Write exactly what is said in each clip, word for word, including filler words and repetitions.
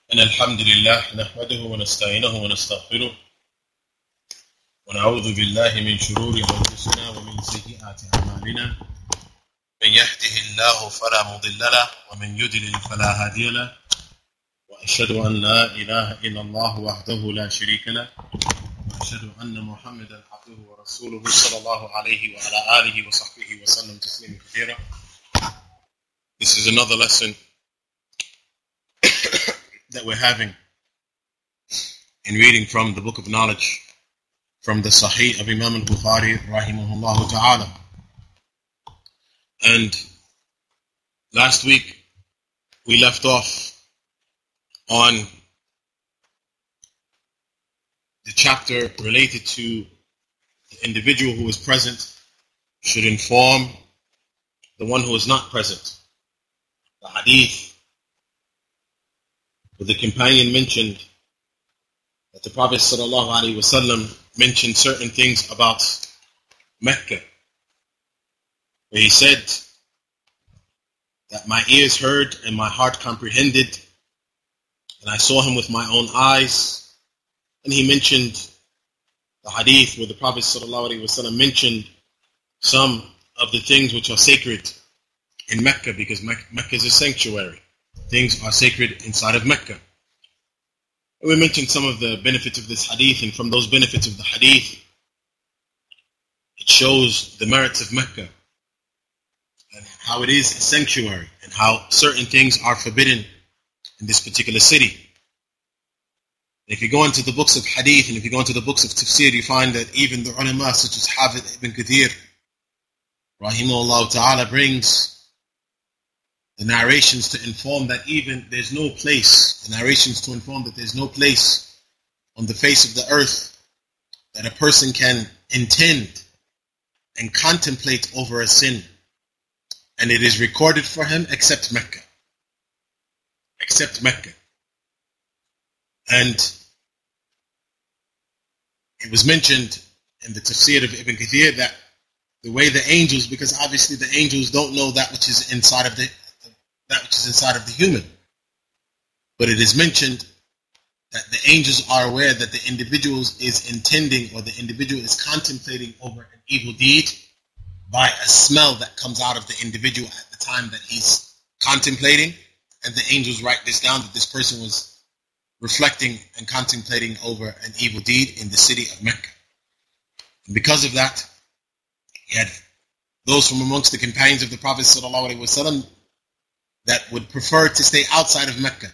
إن الحمد لله نحمده ونستعينه ونستغفره ونعوذ بالله من شرور أنفسنا ومن سيئات أعمالنا من يهده الله فلا مضل له ومن يضلل فلا هادي له وأشهد أن لا إله إلا الله وحده لا شريك له وأشهد أن محمدا عبده ورسوله صلى الله عليه وعلى آله وصحبه وسلم تسليما كثيرا. This is another lesson that we're having in reading from the Book of Knowledge from the Sahih of Imam al-Bukhari rahimahullah ta'ala. And last week we left off on the chapter related to the individual who is present should inform the one who is not present. The hadith where the companion mentioned that the Prophet sallallahu alaihi wasallam mentioned certain things about Mecca, where he said that my ears heard and my heart comprehended, and I saw him with my own eyes. And he mentioned the hadith where the Prophet sallallahu alaihi wasallam mentioned some of the things which are sacred in Mecca, because Mecca is a sanctuary. Things are sacred inside of Mecca. And we mentioned some of the benefits of this hadith, and from those benefits of the hadith, it shows the merits of Mecca and how it is a sanctuary and how certain things are forbidden in this particular city. If you go into the books of hadith and if you go into the books of tafsir, you find that even the ulama such as Hafidh ibn Kathir rahimahullah ta'ala brings the narrations to inform that even there's no place, the narrations to inform that there's no place on the face of the earth that a person can intend and contemplate over a sin, and it is recorded for him except Mecca. Except Mecca. And it was mentioned in the tafsir of Ibn Kathir that the way the angels, because obviously the angels don't know that which is inside of the that which is inside of the human. But it is mentioned that the angels are aware that the individual is intending, or the individual is contemplating over an evil deed by a smell that comes out of the individual at the time that he's contemplating. And the angels write this down, that this person was reflecting and contemplating over an evil deed in the city of Mecca. And because of that, he had those from amongst the companions of the Prophet sallallahu alaihi wasallam that would prefer to stay outside of Mecca,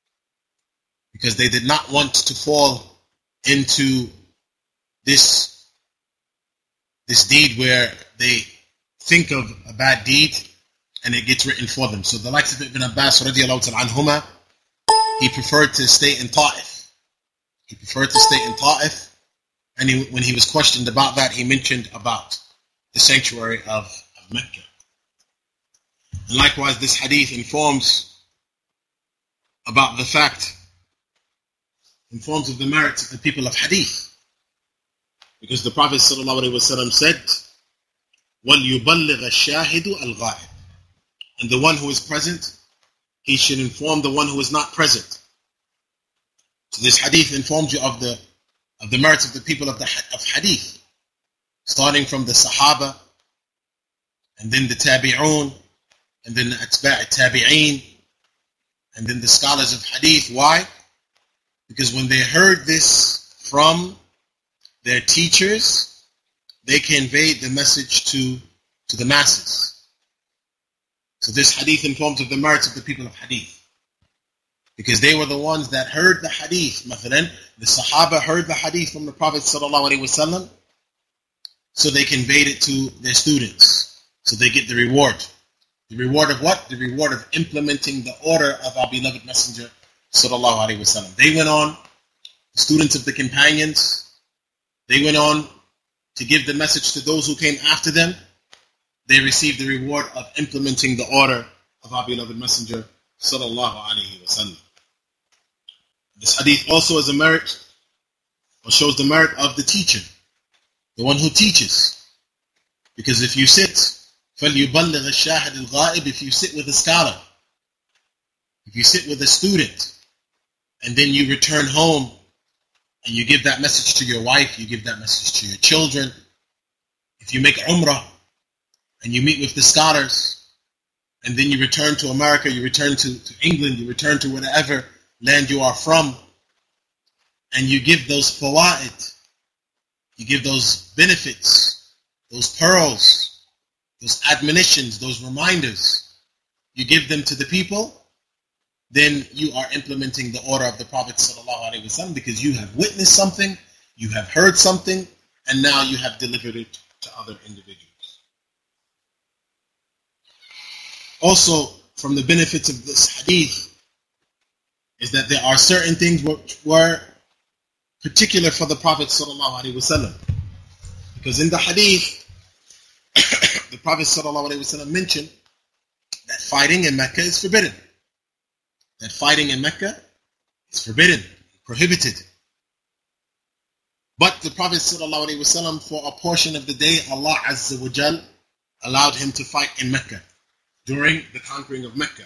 because they did not want to fall into this, this deed where they think of a bad deed and it gets written for them. So the likes of Ibn Abbas radiallahu ta'ala anhuma, he preferred to stay in Ta'if. He preferred to stay in Ta'if, and he, when he was questioned about that, he mentioned about the sanctuary of, of Mecca. And likewise, this hadith informs about the fact, informs of the merits of the people of hadith. Because the Prophet ﷺ said, وَلْيُبَلِّغَ الشَّاهِدُ الْغَائِبِ, and the one who is present, he should inform the one who is not present. So this hadith informs you of the of the merits of the people of the of hadith, starting from the Sahaba, and then the Tabi'un, and then the Atba' Tabi'een, and then the scholars of hadith. Why? Because when they heard this from their teachers, they conveyed the message to, to the masses. So this hadith informs of the merits of the people of hadith, because they were the ones that heard the hadith. Mathalan, the Sahaba heard the hadith from the Prophet sallallahu alaihi wasallam, so they conveyed it to their students, so they get the reward. The reward of what? The reward of implementing the order of our beloved Messenger sallallahu alaihi wasallam. They went on, the students of the companions, they went on to give the message to those who came after them. They received the reward of implementing the order of our beloved Messenger sallallahu alaihi wasallam. This hadith also is a merit, or shows the merit of the teacher, the one who teaches. Because if you sit, فَلْيُبَلِّغَ الشَّاهِدِ الْغَائِبِ, if you sit with a scholar, if you sit with a student, and then you return home and you give that message to your wife, you give that message to your children. If you make Umrah and you meet with the scholars, and then you return to America, you return to, to England, you return to whatever land you are from, and you give those fawaid, you give those benefits, those pearls, those admonitions, those reminders, you give them to the people, then you are implementing the order of the Prophet ﷺ, because you have witnessed something, you have heard something, and now you have delivered it to other individuals. Also, from the benefits of this hadith is that there are certain things which were particular for the Prophet ﷺ. Because in the hadith, the Prophet ﷺ mentioned that fighting in Mecca is forbidden. That fighting in Mecca is forbidden, prohibited. But the Prophet ﷺ, for a portion of the day, Allah Azza wa Jal allowed him to fight in Mecca during the conquering of Mecca.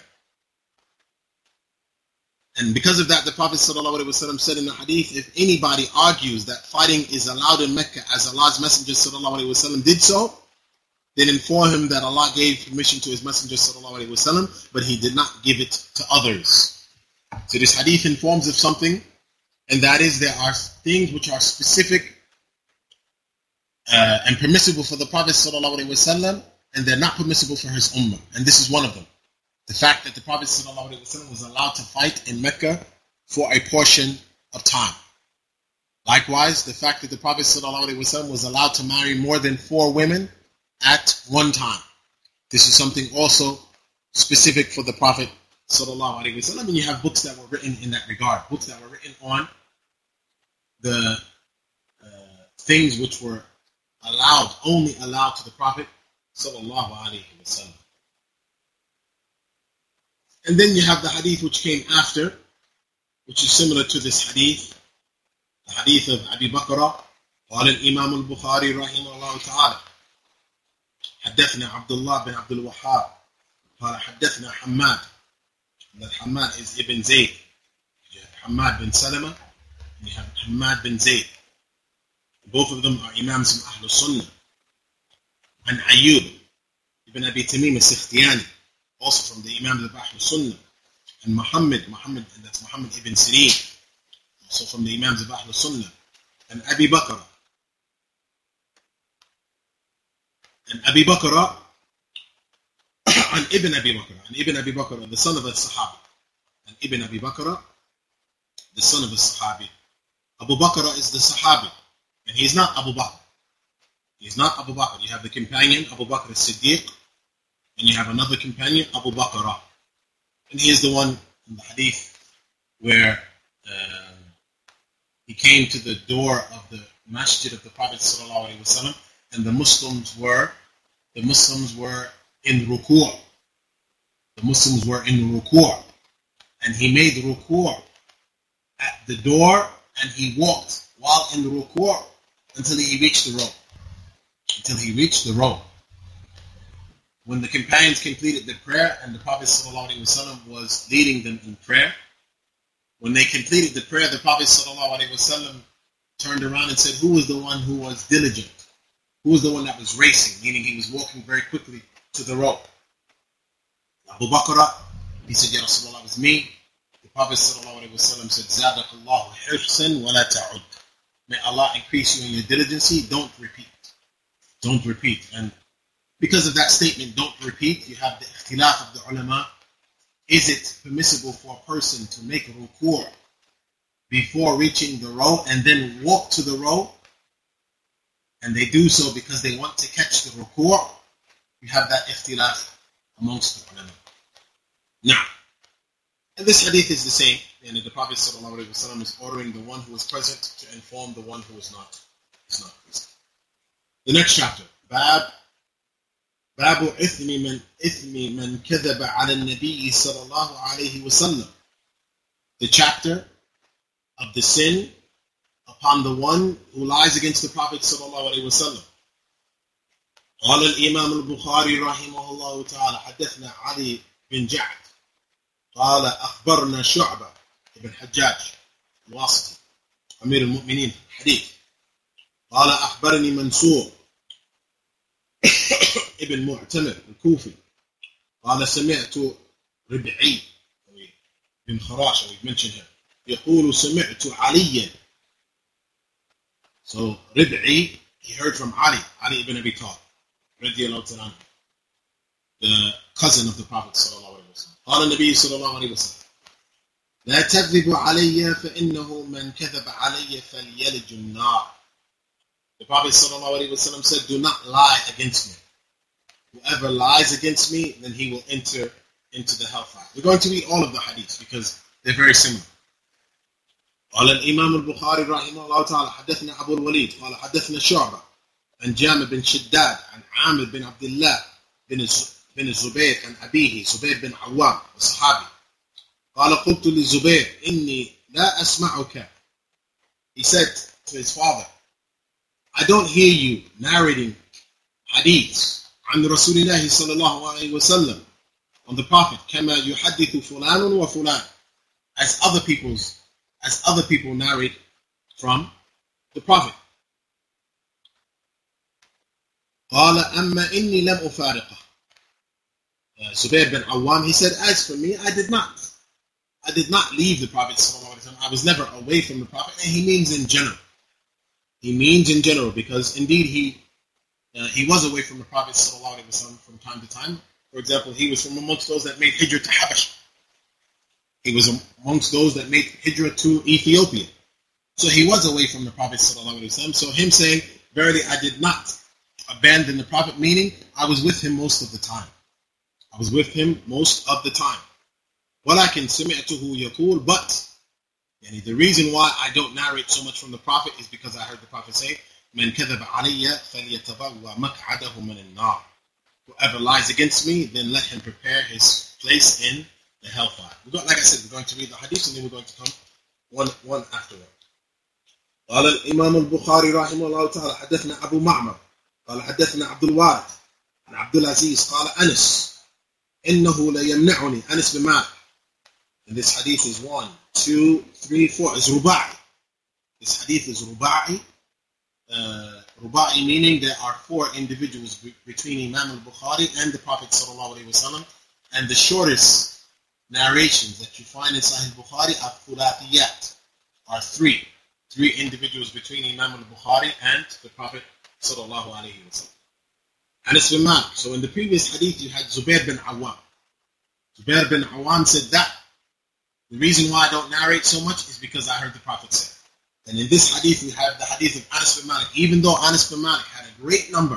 And because of that, the Prophet ﷺ said in the hadith, if anybody argues that fighting is allowed in Mecca as Allah's Messenger ﷺ did so, then inform him that Allah gave permission to His Messenger ﷺ, but He did not give it to others. So this hadith informs of something, and that is there are things which are specific uh, and permissible for the Prophet ﷺ, and they're not permissible for his ummah. And this is one of them. The fact that the Prophet ﷺ was allowed to fight in Mecca for a portion of time. Likewise, the fact that the Prophet ﷺ was allowed to marry more than four women at one time. This is something also specific for the Prophet ﷺ. And you have books that were written in that regard. Books that were written on the uh, things which were allowed, only allowed to the Prophet sallallahu alaihi wasallam. And then you have the hadith which came after, which is similar to this hadith, the hadith of Abi Bakr. قال الإمام البخاري رحمه الله تعالى حدثنا عبد الله بن عبد الوهاب قال حدثنا حماد. That Hammad is Ibn Zayd. You have Hammad bin Salama and you have Hammad bin Zayd. Both of them are Imams of Ahlul Sunnah. And Ayyub ibn Abi Tamim al-Sikhtiyani, also from the Imams of Ahlul Sunnah. And Muhammad, Muhammad, and that's Muhammad ibn Sirin, also from the Imams of Ahlul Sunnah. And Abi Bakr. And Abi Bakr, and Ibn Abi Bakr, and Ibn Abi Bakr, the son of a Sahabi. And Ibn Abi Bakr, the son of a Sahabi. Abu Bakr is the Sahabi, and he's not Abu Bakr. He's not Abu Bakr. You have the companion, Abu Bakr as-Siddiq, and you have another companion, Abu Bakr. And he is the one in the hadith where uh, he came to the door of the masjid of the Prophet ﷺ, and the Muslims were, the Muslims were in ruku'. The Muslims were in ruku'. And he made ruku' at the door, and he walked while in ruku' until he reached the row. Until he reached the row. When the companions completed the prayer, and the Prophet ﷺ was leading them in prayer, when they completed the prayer, the Prophet ﷺ turned around and said, who was the one who was diligent? Who was the one that was racing? Meaning he was walking very quickly to the row. Abu Bakr, he said, Ya Rasulullah, it was me. The Prophet ﷺ said, Zadakallahu hirsan wa la ta'ud. May Allah increase you in your diligency, don't repeat. Don't repeat. And because of that statement, don't repeat, you have the ikhtilaf of the ulama. Is it permissible for a person to make a ruku' before reaching the row and then walk to the row? And they do so because they want to catch the ruku'. You have that ikhtilaf amongst the ulama. Now, and this hadith is the same. And the Prophet ﷺ is ordering the one who is present to inform the one who is not, is not present. The next chapter, Bab Babu Ithmi man Ithmi man kadhaba ala Nabi sallallahu alayhi wasallam. The chapter of the sin upon the one who lies against the Prophet sallallahu alayhi wasallam. قال الإمام البخاري رحمه الله تعالى حدثنا علي بن جعد قال أخبرنا شعبة ibn Hajjaj al-Wasiti, Amir al-Mu'mineen, hadith. قال أخبرني منصور ابن معتمر الكوفي قال سمعت ربعي بن خراش, we've mentioned him, يقول سمعت عليا. So Rib'i, he heard from Ali, Ali ibn Abi Talib, radiallahu ta'ala, the cousin of the Prophet sallallahu alayhi wa sallam. قال النبي صلى الله عليه وسلم لا تكذب علي فإنه من كذب علي فليلج النار. The Prophet sallallahu alayhi wa sallam said, do not lie against me. Whoever lies against me, then he will enter into the hellfire. We're going to read all of the hadiths because they're very similar. قال الإمام البخاري رحمه الله تعالى حدثنا أبو الوليد قال حدثنا شعبة عن جامع بن شداد عن عامر بن عبد الله بن بن الزبير عن أبيه زبير بن عوام الصحابي قال قلت للزبير إني لا أسمعك. He said to his father, I don't hear you narrating hadiths عن رسول الله صلى الله عليه وسلم, on the Prophet, كما يحدث فلان وفلان, as other people's as other people narrate from the Prophet. قال أما إني لم أفارقه. uh, Zubair bin Awam, he said, as for me, I did not. I did not leave the Prophet sallallahu alaihi wasallam. I was never away from the Prophet. And he means in general. He means in general because indeed he uh, he was away from the Prophet sallallahu alaihi wasallam from time to time. For example, he was from amongst those that made hijrah to Habash. He was amongst those that made hijrah to Ethiopia. So he was away from the Prophet sallallahu alaihi wasallam. So him saying, verily I did not abandon the Prophet, meaning I was with him most of the time. I was with him most of the time. وَلَكِنْ سَمِعْتُهُ يَقُولُ, but yani the reason why I don't narrate so much from the Prophet is because I heard the Prophet say, مَنْ كَذَبَ عَلَيَّ فَلْيَتَبَوَّى مَقْعَدَهُ مِنَ النَّارِ. Whoever lies against me, then let him prepare his place in the hellfire. We're going, like I said, we're going to read the hadith and then we're going to come one one afterward. قال الإمام البخاري رحمه الله تعالى حدثنا أبو معمر قال حدثنا عبد الوارث عن عبد العزيز قال أنس إنه ليمنعني. أنس bin Malik. And this hadith is one, two, three, four. It's ruba'i. This hadith is ruba'i. Uh, ruba'i meaning there are four individuals be- between Imam al-Bukhari and the Prophet sallallahu alaihi wasallam. And the shortest narrations that you find in Sahih Bukhari are thulatiyat, are three. Three individuals between Imam al-Bukhari and the Prophet sallallahu alaihi wasallam. Anas bin Malik. So in the previous hadith you had Zubair bin Awam. Zubair bin Awam said that the reason why I don't narrate so much is because I heard the Prophet say. And in this hadith we have the hadith of Anas bin Malik. Even though Anas bin Malik had a great number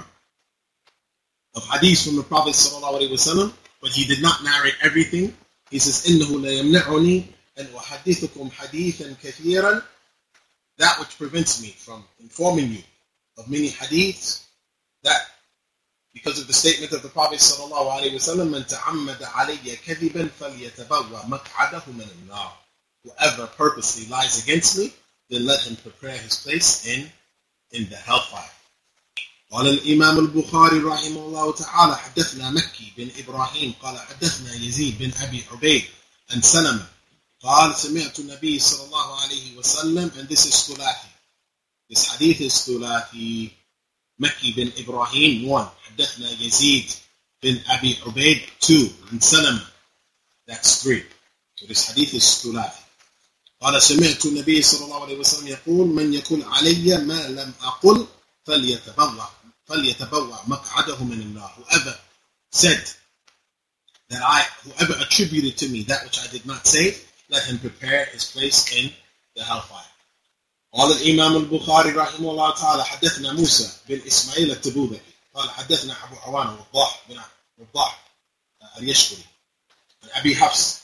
of hadiths from the Prophet sallallahu alaihi wasallam, but he did not narrate everything. He says, إِنَّهُ لَيَمْنَعُنِي أَنْ أُحَدِّثُكُمْ حَدِيثًا كَثِيرًا. That which prevents me from informing you of many hadiths, that because of the statement of the Prophet sallallahu alaihi wasallam, مَنْ تَعَمَّدَ عَلَيَّ كَذِبًا فَلْيَتَبَوَّى مَقْعَدَهُ مِنَ النَّارِ. Whoever purposely lies against me, then let him prepare his place in, in the hellfire. قال الإمام البخاري رحمه الله تعالى حدثنا مكي بن إبراهيم قال حدثنا يزيد بن أبي عبيد عن سلمة قال سمعت النبي صلى الله عليه وسلم. And this is ثلاثي. This hadith is ثلاثي. مكي بن إبراهيم one. حدثنا يزيد بن أبي عبيد two. And سلمة, that's three. So this hadith is ثلاثي. قال سمعت النبي صلى الله عليه وسلم يقول من يقول علي ما لم أقل فليتبوأ فليتبوأ مقعده من النار. Whoever said that I, whoever attributed to me that which I did not say, let him prepare his place in the hellfire. قال الإمام البخاري رحمه الله تعالى حدثنا موسى بن إسماعيل التبوذكي قال حدثنا أبو عوانة وضاح بن وضاح اليشكري عن أبي حفص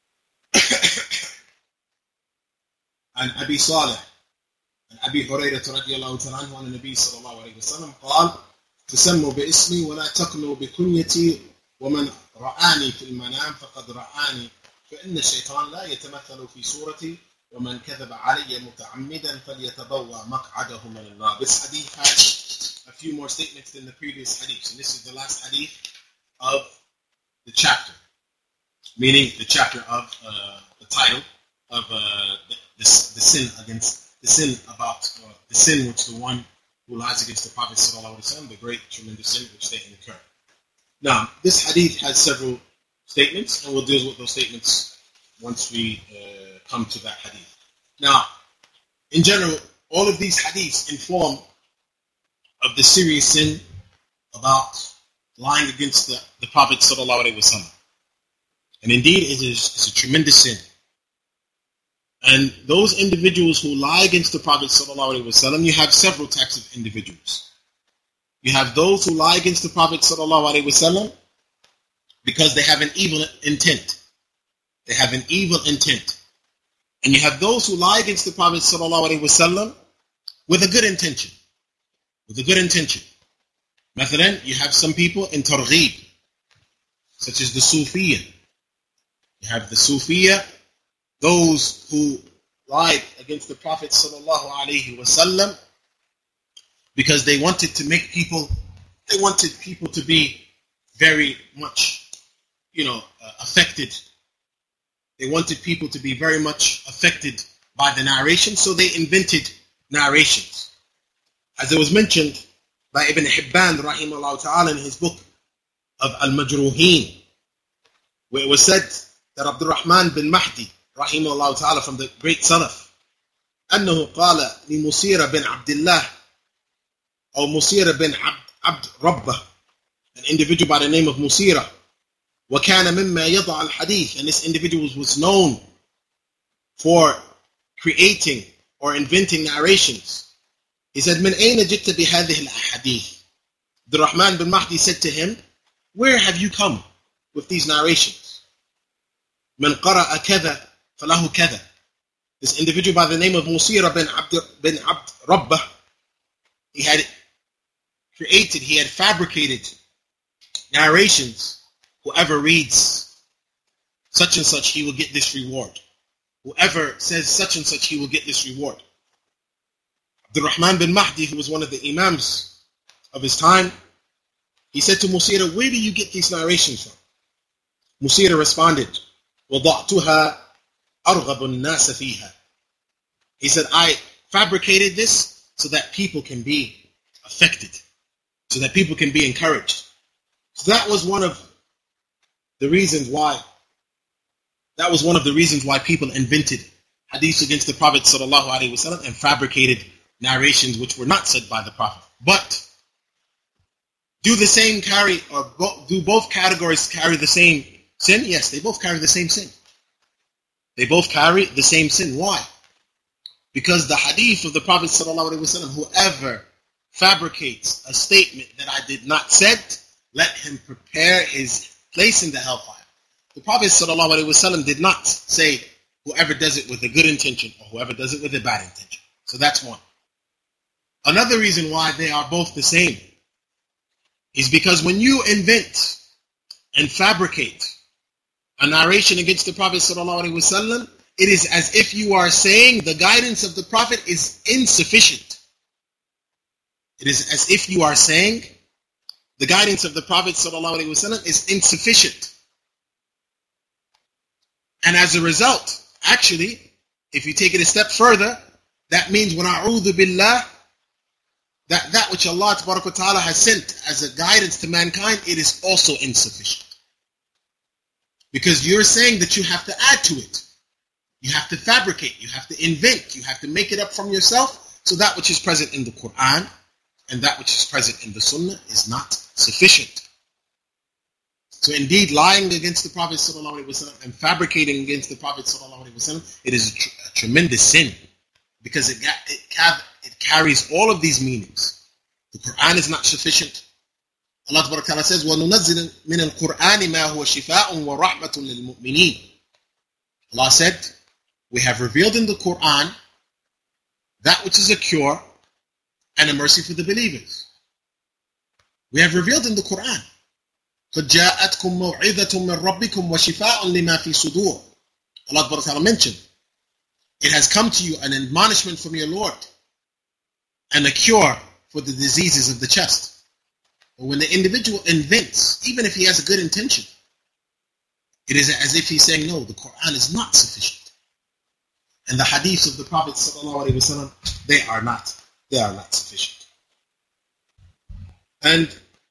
عن أبي صالح عن أبي هريرة رضي الله تعالى عنه عن النبي صلى الله عليه وسلم قال تسموا باسمي ولا تقنوا بكنيتي ومن رآني في المنام فقد رآني فإن الشيطان لا يتمثل في صورتي ومن كذب علي متعمدا فليتبوأ مقعده من النار. This hadith has a few more statements than the previous hadith, and this is the last hadith of the chapter, meaning the chapter of uh, the title, of uh, the, the, the sin against the sin about uh, the sin which the one who lies against the Prophet sallallahu alaihi wasallam, the great tremendous sin which they incur. Now, this hadith has several statements, and we'll deal with those statements once we uh, come to that hadith. Now, in general, all of these hadiths inform of the serious sin about lying against the, the Prophet sallallahu alaihi wasallam. And indeed, it is it's a tremendous sin. And those individuals who lie against the Prophet sallallahu alaihi wasallam, you have several types of individuals. You have those who lie against the Prophet sallallahu alaihi wasallam because they have an evil intent. They have an evil intent. And you have those who lie against the Prophet sallallahu alaihi wasallam with a good intention. With a good intention. Mathalan, you have some people in Targheeb, such as the Sufiya. You have the Sufiya, those who lied against the Prophet sallallahu alaihi wasallam because they wanted to make people, they wanted people to be very much, you know, uh, affected. They wanted people to be very much affected by the narration, so they invented narrations. As it was mentioned by Ibn Hibban rahimahullah ta'ala in his book of Al-Majruhin, where it was said that Abdul Rahman bin Mahdi rahimahullah ta'ala from the great Salaf, أنه قال لمسير بن عبد الله or Musira bin Abd, Abd Rabbah, an individual by the name of Musira, وكان مما يضع الحديث, and this individual was known for creating or inventing narrations. He said, من أين جئت بهذه الأحاديث? The Rahman bin Mahdi said to him, where have you come with these narrations? من قرأ كذا فله كذا. This individual by the name of Musira bin Abd, bin Abd Rabbah, he had created, he had fabricated narrations. Whoever reads such and such, he will get this reward. Whoever says such and such, he will get this reward. Abdul Rahman bin Mahdi, who was one of the imams of his time, he said to Musira, where do you get these narrations from? Musira responded, وَضَعْتُهَا أَرْغَبُ النَّاسَ فِيهَا. He said, I fabricated this so that people can be affected, so that people can be encouraged. So that was one of the reasons why, that was one of the reasons why people invented hadiths against the Prophet sallallahu alaihi wasallam and fabricated narrations which were not said by the Prophet. But do the same carry, or do both categories carry the same sin? Yes, they both carry the same sin. They both carry the same sin. Why? Because the hadith of the Prophet sallallahu alaihi wasallam, whoever fabricates a statement that I did not said, let him prepare his place in the hellfire. The Prophet sallallahu alaihi wasallam did not say whoever does it with a good intention or whoever does it with a bad intention. So that's one. Another reason why they are both the same is because when you invent and fabricate a narration against the Prophet sallallahu alaihi wasallam, it is as if you are saying the guidance of the Prophet is insufficient. It is as if you are saying the guidance of the Prophet sallallahu alaihi wasallam is insufficient. And as a result, actually, if you take it a step further, that means when a'udhu billah, that that which Allah tabaraka wa ta'ala has sent as a guidance to mankind, it is also insufficient. Because you're saying that you have to add to it. You have to fabricate, you have to invent, you have to make it up from yourself. So that which is present in the Quran and that which is present in the Sunnah is not sufficient. So indeed, lying against the Prophet sallallahu alaihi wasallam and fabricating against the Prophet sallallahu alaihi wasallam, it is a, tr- a tremendous sin because it, ga- it, ca- it carries all of these meanings. The Quran is not sufficient. Allah Ta'ala says, وَنُنَزِّلُ مِنَ الْقُرْآنِ مَا هُوَ شِفَاءٌ وَرَحْمَةٌ لِلْمُؤْمِنِينَ. Allah said, we have revealed in the Quran that which is a cure and a mercy for the believers. We have revealed in the Quran, قَدْ جَاءَتْكُمْ مَوْعِظَةٌ مِّن رَبِّكُمْ وَشِفَاءٌ لِمَا فِي صُدُورٍ. Allah Ta'ala mentioned, it has come to you an admonishment from your Lord and a cure for the diseases of the chest. But when the individual invents, even if he has a good intention, it is as if he's saying, no, the Quran is not sufficient. and the hadiths of the Prophet sallallahu alaihi wasallam, they are not, they are not sufficient. And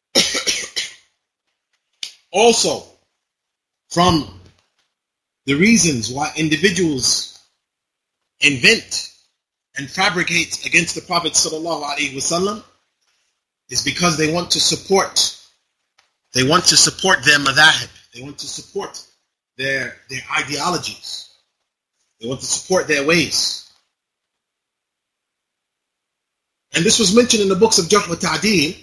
also, from the reasons why individuals invent and fabricate against the Prophet sallallahu alaihi wasallam is because they want to support, they want to support their madhahib, they want to support their their ideologies, they want to support their ways. And this was mentioned in the books of Jarh wa Ta'deel.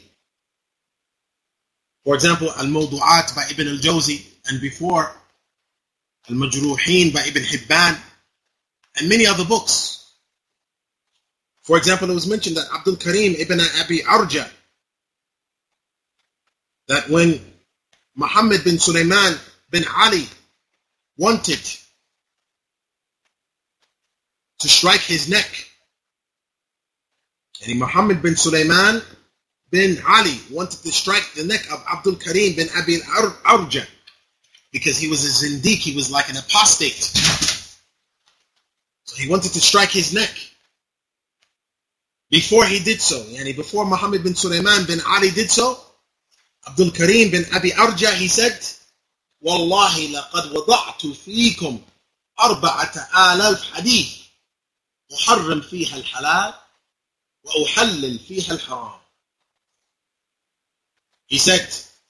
For example, Al-Mawdu'at by Ibn al-Jawzi, and before Al-Majruhin by Ibn Hibban, and many other books. For example, it was mentioned that Abdul Karim ibn Abi Arja, that when Muhammad bin Sulaiman bin Ali wanted to strike his neck, and Muhammad bin Sulaiman bin Ali wanted to strike the neck of Abdul Karim bin Abi Arja, because he was a zindiq, he was like an apostate. So he wanted to strike his neck. Before he did so, yani before Muhammad bin Sulaiman bin Ali did so, Abdul Karim bin Abi Arja, he said, Wallahi laqad wada'tu fiikum arba'ata alaf hadith, uharrim fiha al-halal, wa uhallil fiha al-haram. He said,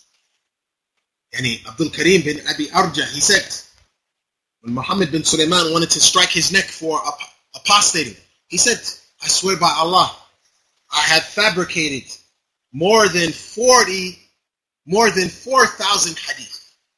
yani Abdul Karim bin Abi Arja, he said, when Muhammad bin Sulaiman wanted to strike his neck for apostating, he said, I swear by Allah, I have fabricated more than forty, more than four thousand hadith.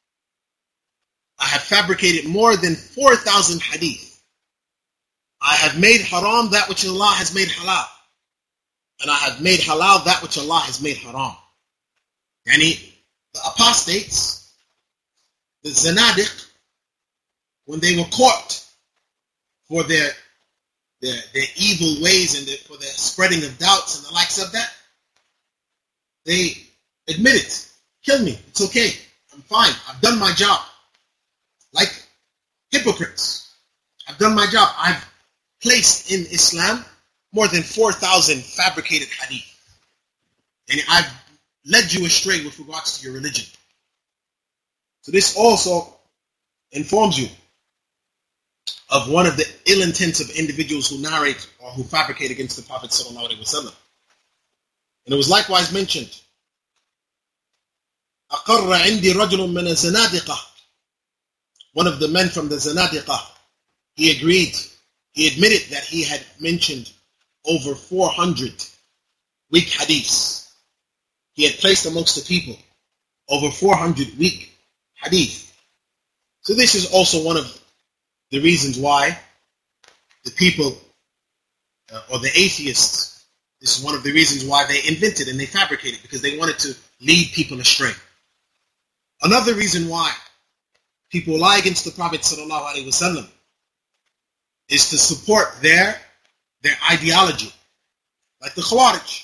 I have fabricated more than four thousand hadith. I have made haram that which Allah has made halal. And I have made halal that which Allah has made haram. Yani, the apostates, the zanadiq, when they were caught for their Their, their evil ways and their, for the spreading of doubts and the likes of that, they admit it. Kill me. It's okay. I'm fine. I've done my job. Like hypocrites. I've done my job. I've placed in Islam more than four thousand fabricated hadith. And I've led you astray with regards to your religion. So this also informs you of one of the ill intents of individuals who narrate or who fabricate against the Prophet sallallahu alaihi wasallam. And it was likewise mentioned, أقر عندي رجل من الزنادقة. One of the men from the Zanadiqah, he agreed, he admitted that he had mentioned over four hundred weak hadiths. He had placed amongst the people over four hundred weak hadith. So this is also one of the reasons why the people uh, or the atheists, this is one of the reasons why they invented and they fabricated, because they wanted to lead people astray. Another reason why people lie against the Prophet sallallahu alaihi wasallam is to support their their ideology, like the Khawarij.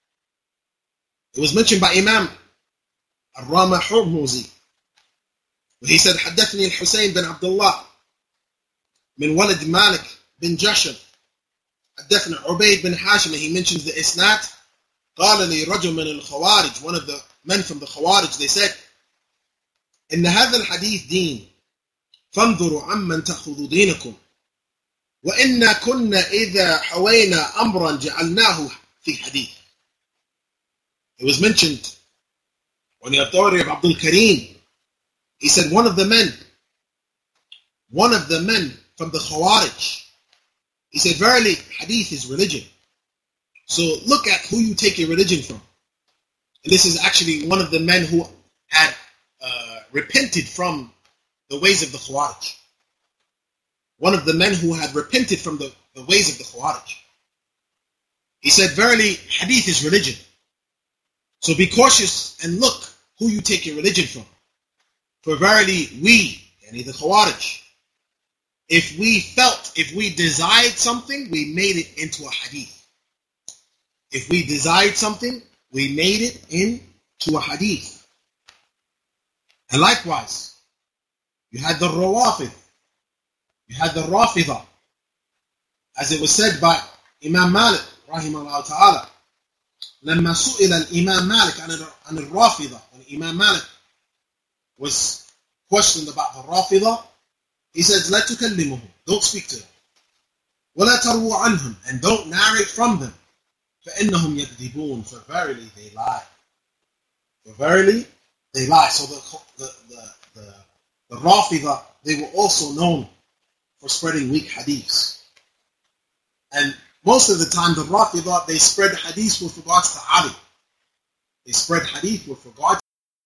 It was mentioned by Imam Ar-Rama Hurmuzi, where he said, حدثني الحسين بن عبد الله من ولد مالك بن جشم حدثنا عبيد بن حاشم. He mentions the isnad. قال لي رجل من الخوارج, one of the men from the Khawarij, they said, إن هذا الحديث دين فانظروا عمن تأخذوا دينكم وإنا كنا إذا حوينا أمرا جعلناه في حديث. It was mentioned on the authority of Abdul Karim. He said, one of the men, one of the men from the Khawarij, he said, verily, hadith is religion. So look at who you take your religion from. And this is actually one of the men who had uh, repented from the ways of the Khawarij. One of the men who had repented from the, the ways of the Khawarij. He said, verily, hadith is religion. So be cautious and look who you take your religion from. For verily we, yani the Khawarij, if we felt, if we desired something, we made it into a hadith. If we desired something, we made it into a hadith. And likewise, you had the Rawafid, you had the Rafidah, As it was said by Imam Malik, rahimahullah ta'ala, لما سئل الإمام مالك عن الرافضة, when Imam Malik was questioned about the Rafida, he says, لا تكلمهم, don't speak to them. ولا ترووا عنهم, and don't narrate from them. فإنهم يكذبون, for verily they lie. For verily they lie. So the the the the, the Rafida, they were also known for spreading weak hadiths. And most of the time, the Rafida, they spread hadith with regards to Ali. They spread hadith with regards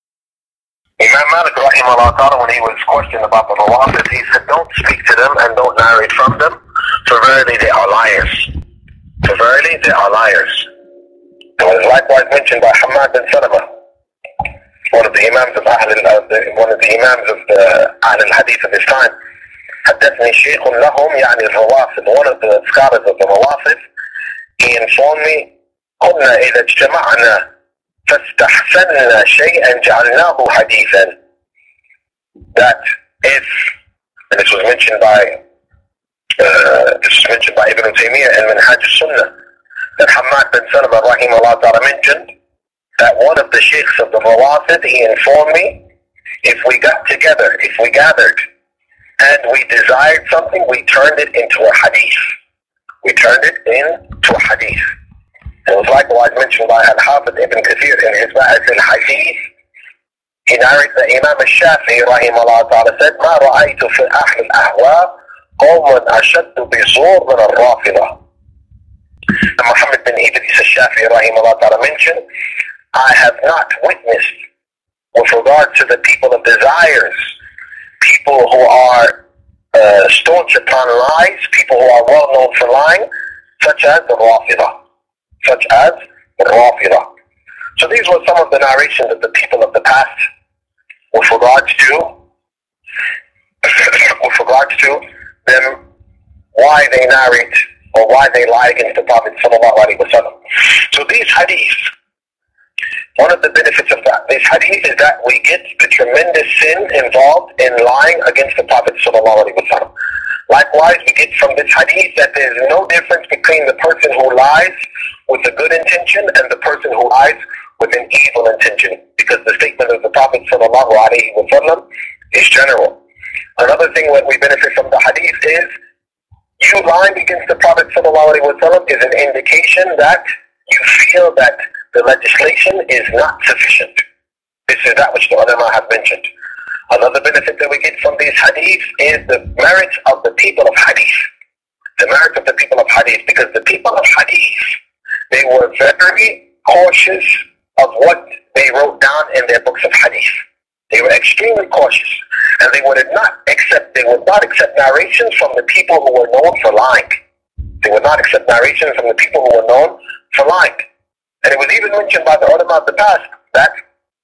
to Imam Malik, rahimahullah ta'ala, when he was questioned about the Rawafid, he said, don't speak to them and don't narrate from them, for verily they are liars. For verily they are liars. It was likewise mentioned by Hamad bin Salama, one of the Imams of Ahl, uh, the, one of the Imams of the Ahl al-Hadith of his time. حدثني شيخ لهم يعني الروافد, one of the scholars of the Rawafid, he informed me, قلنا إذا اجتمعنا فاستحسننا شيئا جعلناه حديثا, that if, and this was mentioned by uh, this was mentioned by Ibn Taymiyyah in Minhaj al-Sunnah, that Hamad bin Salama rahimahullah ta'ala mentioned that one of the sheikhs of the Rawafid, he informed me, if we got together, if we gathered, and we desired something, we turned it into a hadith. We turned it into a hadith. It was likewise mentioned by Al-Hafid Ibn Kathir in his Ba'ath al-Hadith. He narrates that Imam al-Shafi'i rahimahullah ta'ala said, ما رأيت في أهل الأهواء قوما أشد بزور من الرافضة. And Muhammad bin Idris al-Shafi'i rahimahullah ta'ala mentioned, I have not witnessed, with regard to the people of desires, people who are uh, staunch upon lies, people who are well known for lying, such as the Rafida. Such as the Rafida. So these were some of the narrations of the people of the past with regards to with regards to them, why they narrate or why they lie against the Prophet sallallahu alaihi wasallam. So these hadiths, one of the benefits of that, this hadith, is that we get the tremendous sin involved in lying against the Prophet sallallahu alaihi wasallam. Likewise, we get from this hadith that there is no difference between the person who lies with a good intention and the person who lies with an evil intention, because the statement of the Prophet sallallahu alaihi wasallam is general. Another thing that we benefit from the hadith is, you lying against the Prophet sallallahu alaihi wasallam is an indication that you feel that the legislation is not sufficient. This is that which the ulama have mentioned. Another benefit that we get from these hadiths is the merit of the people of hadith. The merit of the people of hadith, because the people of hadith, they were very cautious of what they wrote down in their books of hadith. They were extremely cautious, and they would not accept, they would not accept narrations from the people who were known for lying. They would not accept narrations from the people who were known for lying. And it was even mentioned by the ulama of the past that,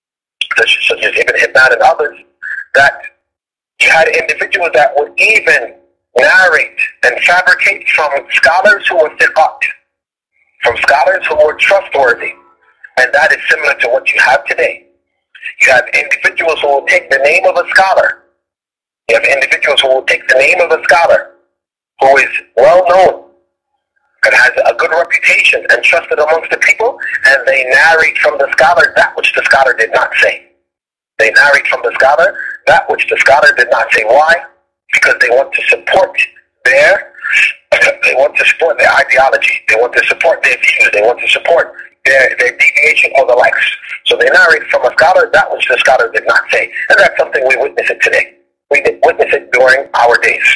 such as Ibn Hibban and others, that you had individuals that would even narrate and fabricate from scholars who were thiqat, from scholars who were trustworthy. And that is similar to what you have today. You have individuals who will take the name of a scholar. You have individuals who will take the name of a scholar who is well known and has a good reputation and trusted amongst the people, and they narrate from the scholar that which the scholar did not say. They narrate from the scholar that which the scholar did not say. Why? Because they want to support their, they want to support their ideology. They want to support their views. They want to support their, their deviation or the likes. So they narrate from a scholar that which the scholar did not say. And that's something we witness it today. We did witness it during our days.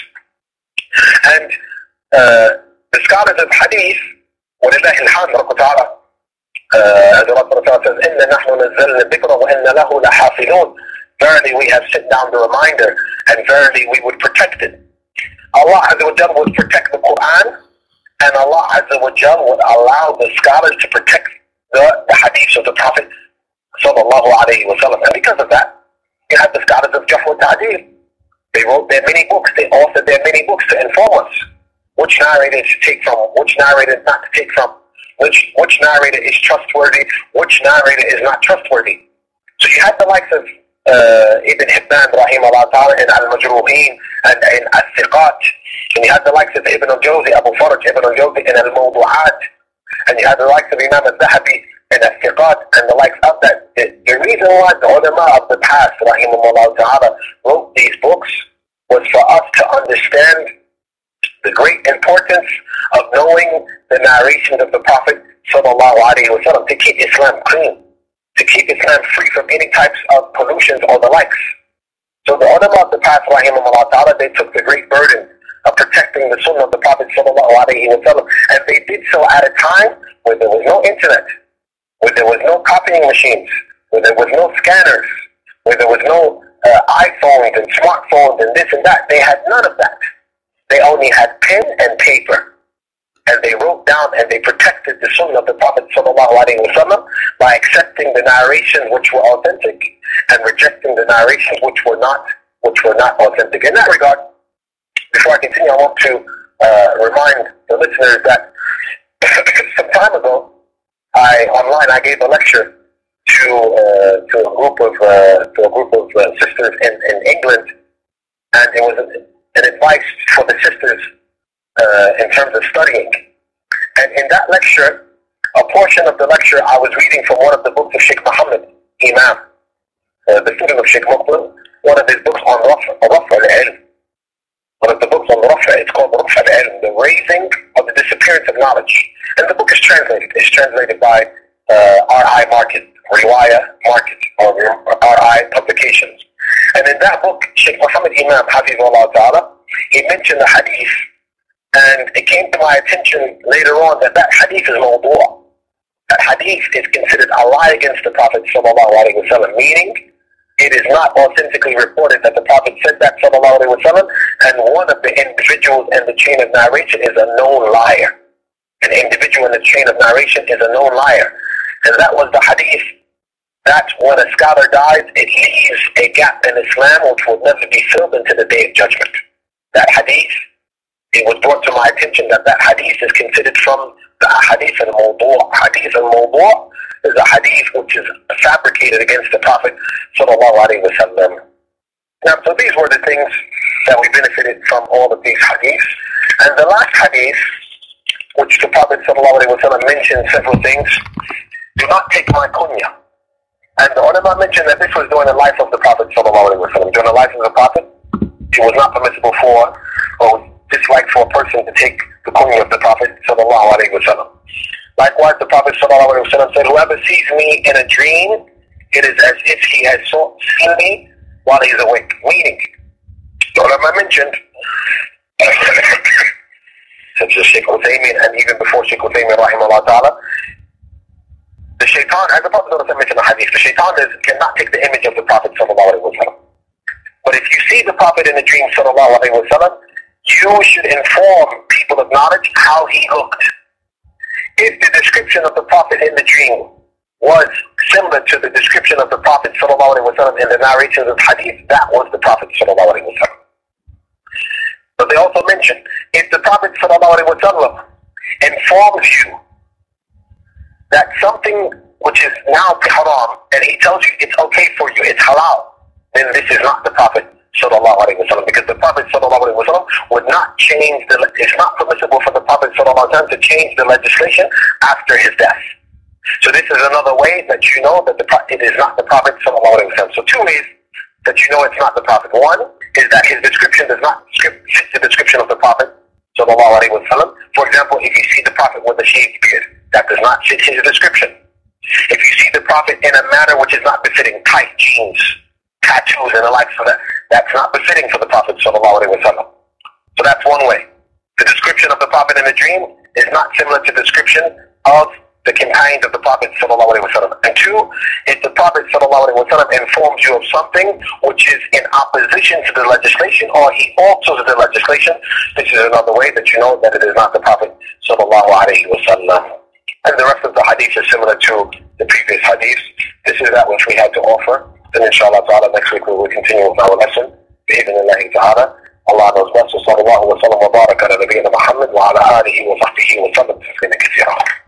And uh, the scholars of hadith, وَلِلَّهِ الْحَمْدُ وَالْقُتَعَالَى, as Allah says, إِنَّ نَحْنُ نَزَّلْنَا الذِّكْرَ وَإِنَّ لَهُ لَحَافِظُونَ. Verily we have set down the reminder, and verily we would protect it. Allah Azza wa Jal would protect the Quran, and Allah Azza wa Jal would allow the scholars to protect the, the hadiths of the Prophet sallallahu alayhi wa sallam. And because of that, you have the scholars of Jarh wa Ta'deel. They wrote their many books, they authored their many books to inform us which narrator to take from, which narrator not to take from, which which narrator is trustworthy, which narrator is not trustworthy. So you have the likes of uh, Ibn Hibban rahimahullah ta'ala and Al-Majruhin and, and Al-Thiqat And you had the likes of Ibn al-Jawzi, Abu Faraj, Ibn al-Jawzi in al-Mawdu'at. And you had the likes of Imam al-Zahabi in al-Thiqat and the likes of that. The, the reason why the ulama of the past, rahimahullah ta'ala, wrote these books was for us to understand the great importance of knowing the narrations of the Prophet sallallahu alaihi wasallam, to keep Islam clean, to keep Islam free from any types of pollutions or the likes. So the ulama of the past, rahimahullah ta'ala, they took the great burden of protecting the sunnah of the Prophet sallallahu alaihi wasallam, and they did so at a time where there was no internet, where there was no copying machines, where there was no scanners, where there was no uh, iPhones and smartphones and this and that. They had none of that. They only had pen and paper, and they wrote down and they protected the sunnah of the Prophet sallallahu alaihi wasallam by accepting the narrations which were authentic and rejecting the narrations which were not, which were not authentic. In that regard, before I continue, I want to uh, remind the listeners that some time ago, I online I gave a lecture to uh, to a group of uh, to a group of uh, sisters in, in England, and it was an, an advice for the sisters uh, in terms of studying. And in that lecture, a portion of the lecture I was reading from one of the books of Sheikh Muhammad Imam, uh, the student of Sheikh Muqbil, one of his books on Raf' al-Ilm. One of the books on Raf', it's called Raf' al-Ilm, the raising of the disappearance of knowledge. And the book is translated. It's translated by uh, R I Market, Riwaya Market, or R I Publications. And in that book, Sheikh Muhammad Imam, Hafizullah Ta'ala, he mentioned the hadith, and it came to my attention later on that that hadith is mawdu'. That hadith is considered a lie against the Prophet sallallahu alaihi wasallam, meaning it is not authentically reported that the Prophet said that sallallahu alaihi wasallam, and one of the individuals in the chain of narration is a known liar. An individual in the chain of narration is a known liar. And that was the hadith that when a scholar dies, it leaves a gap in Islam which will never be filled until the day of judgment. That hadith, it was brought to my attention that that hadith is considered from the hadith al-mawdu'. Hadith al-mawdu' is a hadith which is fabricated against the Prophet sallallahu alaihi wasallam. Now, so these were the things that we benefited from all of these hadiths. And the last hadith, which the Prophet sallallahu alaihi wasallam mentioned several things. Do not take my kunya. And the ulama mentioned that this was during the life of the Prophet sallallahu alaihi wasallam. During the life of the Prophet, it was not permissible for, or disliked for a person to take the kunya of the Prophet sallallahu alaihi wasallam. Likewise, the Prophet sallallahu alaihi wasallam said, whoever sees me in a dream, it is as if he has seen me while he is awake. Meaning, the ulama mentioned, such as Sheikh Uthaymeen, and even before Sheikh Uthaymeen rahimahullah ta'ala, the shaitan, as the Prophet mentioned in the hadith, the shaitan is, cannot take the image of the Prophet sallallahu alaihi wasallam. But if you see the Prophet in a dream sallallahu alaihi wasallam, you should inform people of knowledge how he looked. If the description of the Prophet in the dream was similar to the description of the Prophet sallallahu alaihi wasallam in the narrations of hadith, that was the Prophet sallallahu alaihi wasallam. But they also mentioned, if the Prophet sallallahu alaihi wasallam informs you that something which is now haram, and he tells you it's okay for you, it's halal, then this is not the Prophet sallallahu alaihi wasallam, because the Prophet sallallahu alaihi wasallam would not change the, it's not permissible for the Prophet sallallahu alaihi wasallam to change the legislation after his death. So this is another way that you know that the, it is not the Prophet sallallahu alaihi wasallam. So two ways that you know it's not the Prophet. One is that his description does not fit the description of the Prophet sallallahu alaihi wasallam. For example, if you see the Prophet with a shaved beard, that does not fit his description. If you see the Prophet in a manner which is not befitting, tight jeans, tattoos and the likes of that, that's not befitting for the Prophet sallallahu alaihi wasallam. So that's one way. The description of the Prophet in a dream is not similar to the description of the companions of the Prophet sallallahu alaihi wasallam. And two, if the Prophet sallallahu alaihi wasallam informs you of something which is in opposition to the legislation, or he alters the legislation, this is another way that you know that it is not the Prophet sallallahu alaihi wasallam. And the rest of the hadith is similar to the previous hadith. This is that which we had to offer. Then inshallah ta'ala next week we will continue with our lesson. Bi-idhnillahi ta'ala. Allah knows best. Sallallahu wa sallam wa baraka ala nabiyyina Muhammad wa ala alihi wa sahbihi wa sallam.